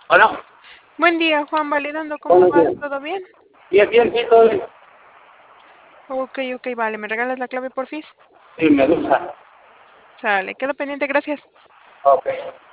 Bueno, Buen día, Juan, validando, ¿cómo buenos vas? días. ¿Todo bien? Bien, bien, sí, todo bien. Ok, vale, ¿me regalas la clave, porfis? Sí, me gusta. Sale, quedo pendiente, gracias. Ok.